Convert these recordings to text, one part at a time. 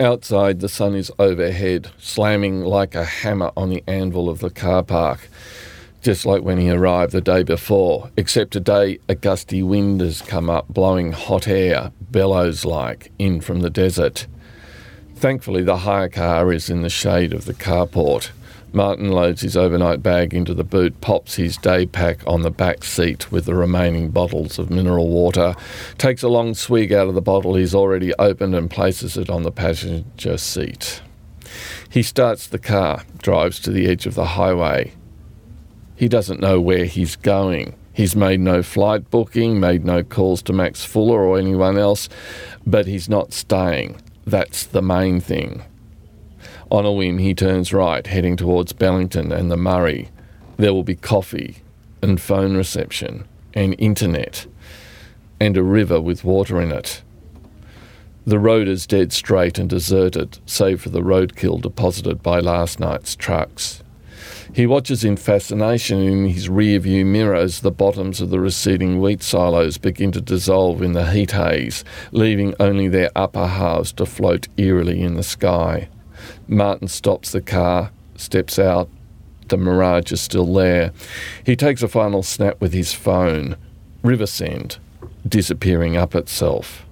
Outside, the sun is overhead, slamming like a hammer on the anvil of the car park, just like when he arrived the day before, except today a gusty wind has come up, blowing hot air, bellows-like, in from the desert. Thankfully, the hire car is in the shade of the carport. Martin loads his overnight bag into the boot, pops his day pack on the back seat with the remaining bottles of mineral water, takes a long swig out of the bottle he's already opened and places it on the passenger seat. He starts the car, drives to the edge of the highway. He doesn't know where he's going. He's made no flight booking, made no calls to Max Fuller or anyone else, but he's not staying. That's the main thing. On a whim, he turns right, heading towards Bellington and the Murray. There will be coffee and phone reception and internet and a river with water in it. The road is dead straight and deserted, save for the roadkill deposited by last night's trucks. He watches in fascination in his rear-view mirror as the bottoms of the receding wheat silos begin to dissolve in the heat haze, leaving only their upper halves to float eerily in the sky. Martin stops the car, steps out. The mirage is still there. He takes a final snap with his phone. Riversend, disappearing up itself.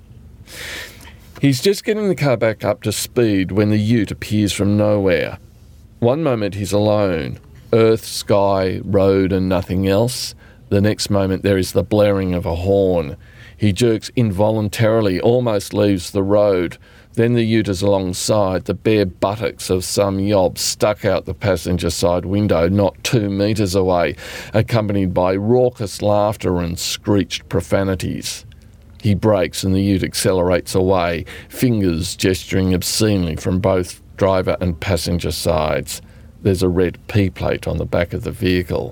He's just getting the car back up to speed when the ute appears from nowhere. One moment he's alone. Earth, sky, road and nothing else. The next moment there is the blaring of a horn. He jerks involuntarily, almost leaves the road. Then the ute is alongside, the bare buttocks of some yob stuck out the passenger side window not 2 metres away, accompanied by raucous laughter and screeched profanities. He brakes and the ute accelerates away, fingers gesturing obscenely from both driver and passenger sides. There's a red P-plate on the back of the vehicle.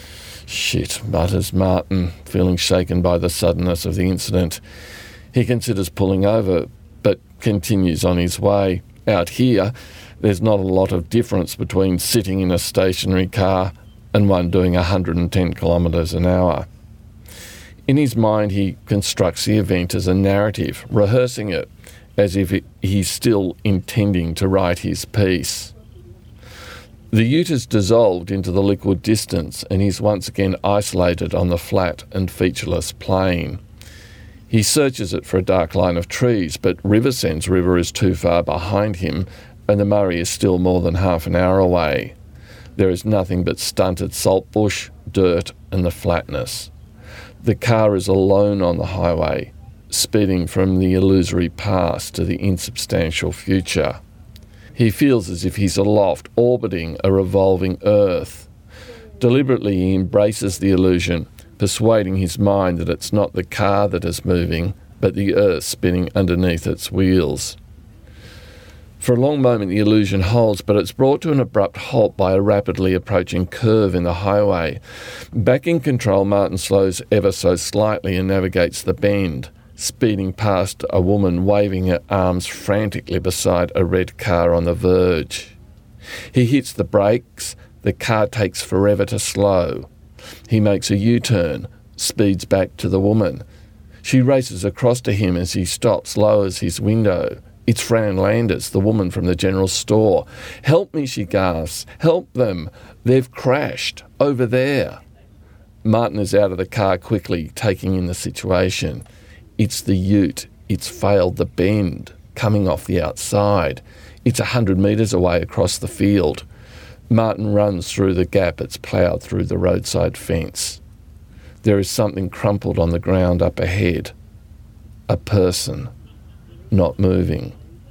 Shit, mutters Martin, feeling shaken by the suddenness of the incident. He considers pulling over, but continues on his way. Out here, there's not a lot of difference between sitting in a stationary car and one doing 110 kilometres an hour. In his mind, he constructs the event as a narrative, rehearsing it as if he's still intending to write his piece. The ute has dissolved into the liquid distance and he's once again isolated on the flat and featureless plain. He searches it for a dark line of trees, but Riversend's river is too far behind him and the Murray is still more than half an hour away. There is nothing but stunted saltbush, dirt and the flatness. The car is alone on the highway, speeding from the illusory past to the insubstantial future. He feels as if he's aloft, orbiting a revolving earth. Deliberately he embraces the illusion, persuading his mind that it's not the car that is moving, but the earth spinning underneath its wheels. For a long moment the illusion holds, but it's brought to an abrupt halt by a rapidly approaching curve in the highway. Back in control, Martin slows ever so slightly and navigates the bend, speeding past a woman waving her arms frantically beside a red car on the verge. He hits the brakes. The car takes forever to slow. He makes a U-turn, speeds back to the woman. She races across to him as he stops, lowers his window. It's Fran Landers, the woman from the general store. "Help me," she gasps. "Help them. They've crashed. Over there." Martin is out of the car quickly, taking in the situation. It's the ute. It's failed the bend, coming off the outside. It's 100 metres away across the field. Martin runs through the gap it's ploughed through the roadside fence. There is something crumpled on the ground up ahead. A person, not moving.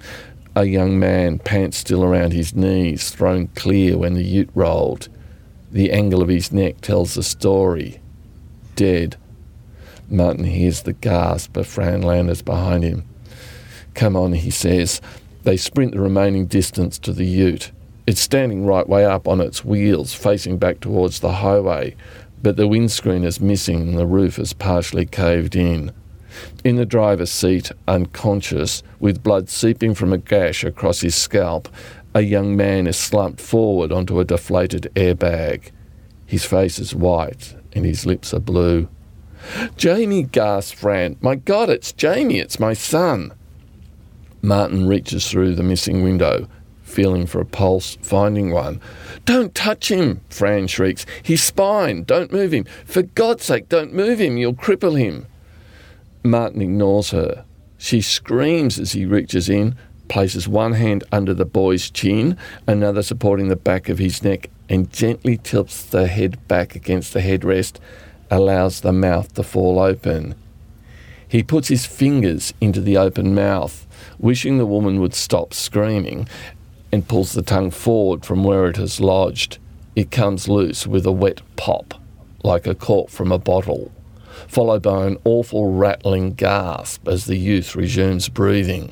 A young man, pants still around his knees, thrown clear when the ute rolled. The angle of his neck tells the story. Dead. Martin hears the gasp of Fran Landers behind him. "Come on," he says. They sprint the remaining distance to the ute. It's standing right way up on its wheels, facing back towards the highway, but the windscreen is missing and the roof is partially caved in. In the driver's seat, unconscious, with blood seeping from a gash across his scalp, a young man is slumped forward onto a deflated airbag. His face is white and his lips are blue. "Jamie," gasped Fran. "My God, it's Jamie, it's my son." Martin reaches through the missing window, feeling for a pulse, finding one. "Don't touch him," Fran shrieks. "His spine, don't move him. For God's sake, don't move him, you'll cripple him." Martin ignores her. She screams as he reaches in, places one hand under the boy's chin, another supporting the back of his neck, and gently tilts the head back against the headrest, allows the mouth to fall open. He puts his fingers into the open mouth, wishing the woman would stop screaming, and pulls the tongue forward from where it has lodged. It comes loose with a wet pop, like a cork from a bottle, followed by an awful rattling gasp as the youth resumes breathing.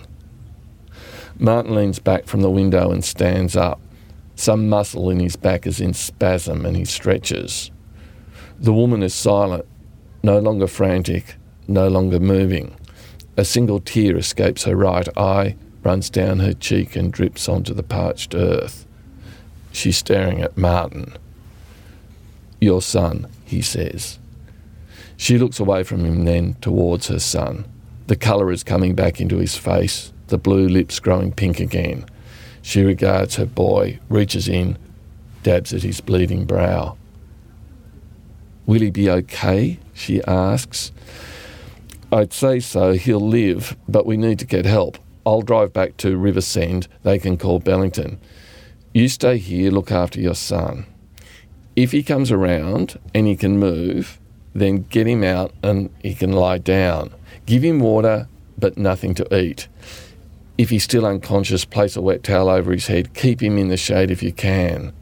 Martin leans back from the window and stands up. Some muscle in his back is in spasm and he stretches. The woman is silent, no longer frantic, no longer moving. A single tear escapes her right eye, runs down her cheek and drips onto the parched earth. She's staring at Martin. "Your son," he says. She looks away from him then towards her son. The colour is coming back into his face, the blue lips growing pink again. She regards her boy, reaches in, dabs at his bleeding brow. "Will he be okay?" she asks. "I'd say so. He'll live, but we need to get help. I'll drive back to Riversend. They can call Bellington. You stay here, look after your son. If he comes around and he can move, then get him out and he can lie down. Give him water, but nothing to eat. If he's still unconscious, place a wet towel over his head. Keep him in the shade if you can."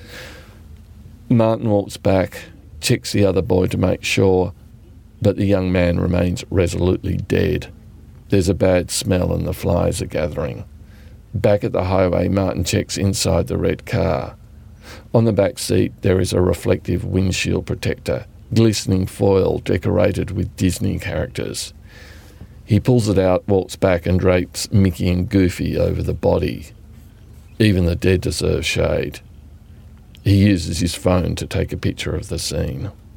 Martin walks back, checks the other boy to make sure, but the young man remains resolutely dead. There's a bad smell and the flies are gathering. Back at the highway, Martin checks inside the red car. On the back seat, there is a reflective windshield protector, glistening foil decorated with Disney characters. He pulls it out, walks back and drapes Mickey and Goofy over the body. Even the dead deserve shade. He uses his phone to take a picture of the scene.